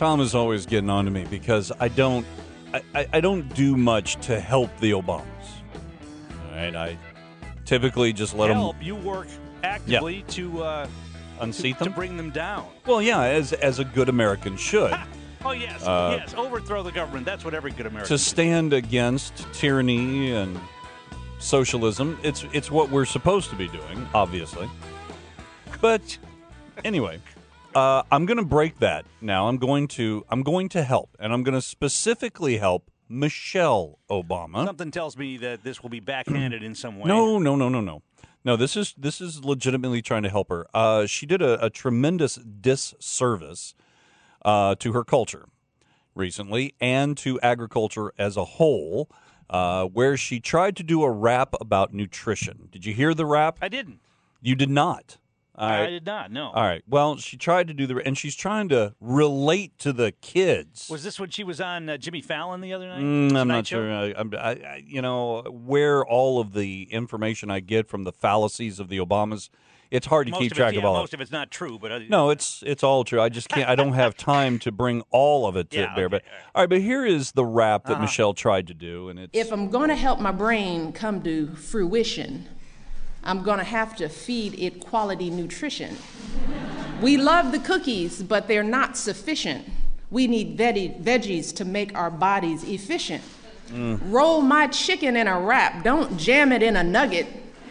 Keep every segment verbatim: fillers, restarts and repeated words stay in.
Tom is always getting on to me because I don't, I, I, I don't do much to help the Obamas. All right, I typically just let help. them You work actively yeah. to uh, unseat to, them, to bring them down. Well, yeah, as as a good American should. Ha! Oh yes, uh, yes. Overthrow the government. That's what every good American. To stand against tyranny and socialism, it's it's what we're supposed to be doing, obviously. But anyway, uh, I'm going to break that now. I'm going to I'm going to help, and I'm going to specifically help Michelle Obama. Something tells me that this will be backhanded in some way. No, no, no, no, no. No, this is this is legitimately trying to help her. Uh, she did a, a tremendous disservice uh, to her culture recently and to agriculture as a whole, uh, where she tried to do a rap about nutrition. Did you hear the rap? I didn't. You did not. All I right. did not, no. All right. Well, she tried to do the, and she's trying to relate to the kids. Was this when she was on uh, Jimmy Fallon the other night? Mm, I'm not show? sure. I, I'm- I, I, you know, where all of the information I get from the fallacies of the Obamas, it's hard to Most keep of track it, of yeah, all most of it. of it's not true, but uh, No, it's it's all true. I just can't. I don't have time to bring all of it to Yeah, bear. okay. But all right. But here is the rap that Uh-huh. Michelle tried to do, and it's If I'm going to help my brain come to fruition, I'm going to have to feed it quality nutrition. We love the cookies, but they're not sufficient. We need veggie, veggies to make our bodies efficient. Mm. Roll my chicken in a wrap, don't jam it in a nugget.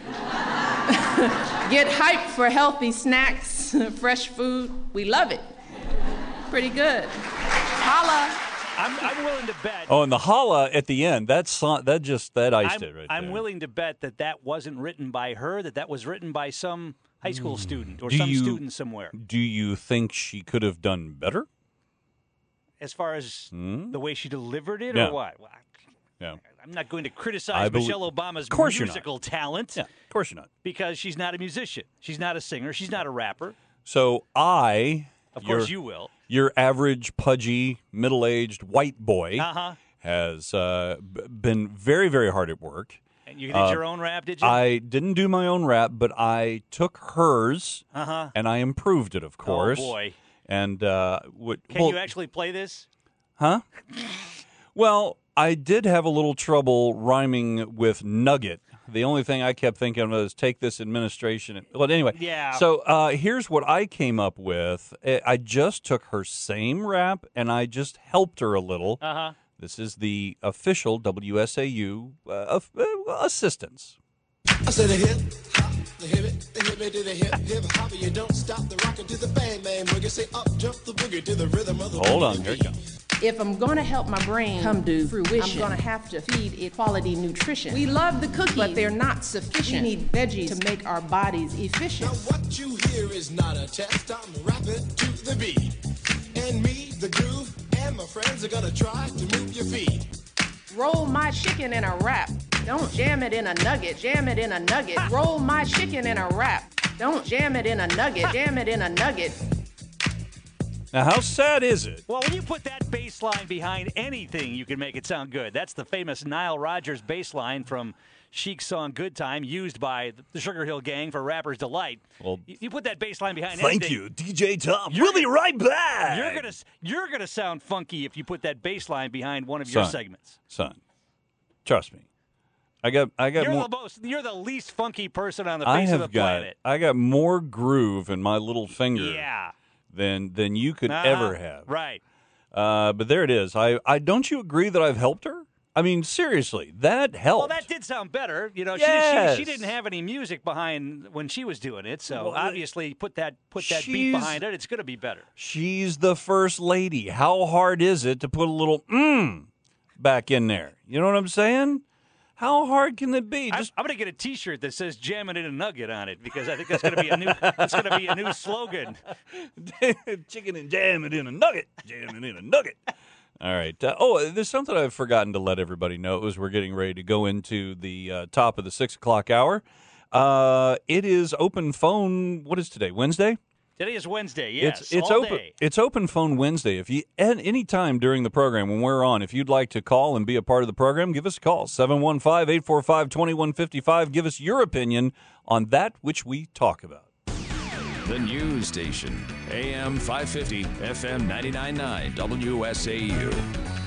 Get hyped for healthy snacks, fresh food. We love it. Pretty good. Holla. I'm, I'm willing to bet. oh, and the holla at the end. That's that just that iced I'm, it right I'm there. willing to bet that that wasn't written by her, that that was written by some high school student or Do some you- student somewhere. Do you think she could have done better? As far as the way she delivered it Yeah. or what? Well, I- Yeah. I'm not going to criticize I belie- Michelle Obama's Of course you're not. musical talent Yeah. Of course you're not. because she's not a musician. She's not a singer. She's not a rapper. So I, Of your, course you will. your average pudgy, middle-aged white boy, Uh-huh. has uh, b- been very, very hard at work. And you did Uh, your own rap, did you? I didn't do my own rap, but I took hers Uh-huh. and I improved it, of course. Oh, boy. And uh, what? Can well, you actually play this? Huh? Well, I did have a little trouble rhyming with nugget. The only thing I kept thinking of was take this administration. And, well, anyway. Yeah. So uh, here's what I came up with. I I just took her same rap and I just helped her a little. Uh-huh. This is the official W S A U uh, of- uh, assistance. I said a hip hop, the hip it, the hip it to the hip hip hop. You don't stop the rockin' to the bang bang boogie. Say up jump the boogie to the rhythm of the Hold boogie on, here it beat. comes. If I'm going to help my brain come to fruition, I'm going to have to feed it quality nutrition. We love the cookies, but they're not sufficient. We need veggies to make our bodies efficient. Now what you hear is not a test. I'm rapping to the beat, and me, the groove, and my friends are gonna try to move your feet. Roll my chicken in a wrap. Don't jam it in a nugget. Jam it in a nugget. Roll my chicken in a wrap. Don't jam it in a nugget. Jam it in a nugget. Now, how sad is it? Well, when you put that bass line behind anything, you can make it sound good. That's the famous Nile Rodgers bass line from Chic's song Good Time, used by the Sugar Hill Gang for Rapper's Delight. Well, you, you put that bass line behind Thank anything. you, D J Tom. You're We'll be gonna- right back. You're gonna you're gonna sound funky if you put that bass line behind one of your Son. segments. Son, trust me. I got I got You're more the most you're the least funky person on the I face have of the got planet. I got more groove in my little finger Yeah. than than you could Uh-huh. ever have. Right. Uh, but there it is. I, I don't you agree that I've helped her? I mean, seriously, that helped. Well, that did sound better. You know, Yes. she, she, she didn't have any music behind when she was doing it, so Well, obviously put that put that beat she's- behind it. It's going to be better. She's the first lady. How hard is it to put a little mm back in there? You know what I'm saying? How hard can it be? I'm, Just I'm going to get a T-shirt that says "Jamming in a Nugget" on it because I think that's going to be a new that's going to be a new slogan. chicken and jam it in a nugget. Jam it in a nugget. All right. Uh, oh, there's something I've forgotten to let everybody know as we're getting ready to go into the uh, top of the six o'clock hour. Uh, it is open phone. What is today? Wednesday? Today is Wednesday. Yes, it's it's all open. day. It's open phone Wednesday. If you at any time during the program when we're on, if you'd like to call and be a part of the program, give us a call seven one five, eight four five, two one five five. Give us your opinion on that which we talk about. the news station. A M five fifty, F M ninety-nine point nine, W S A U.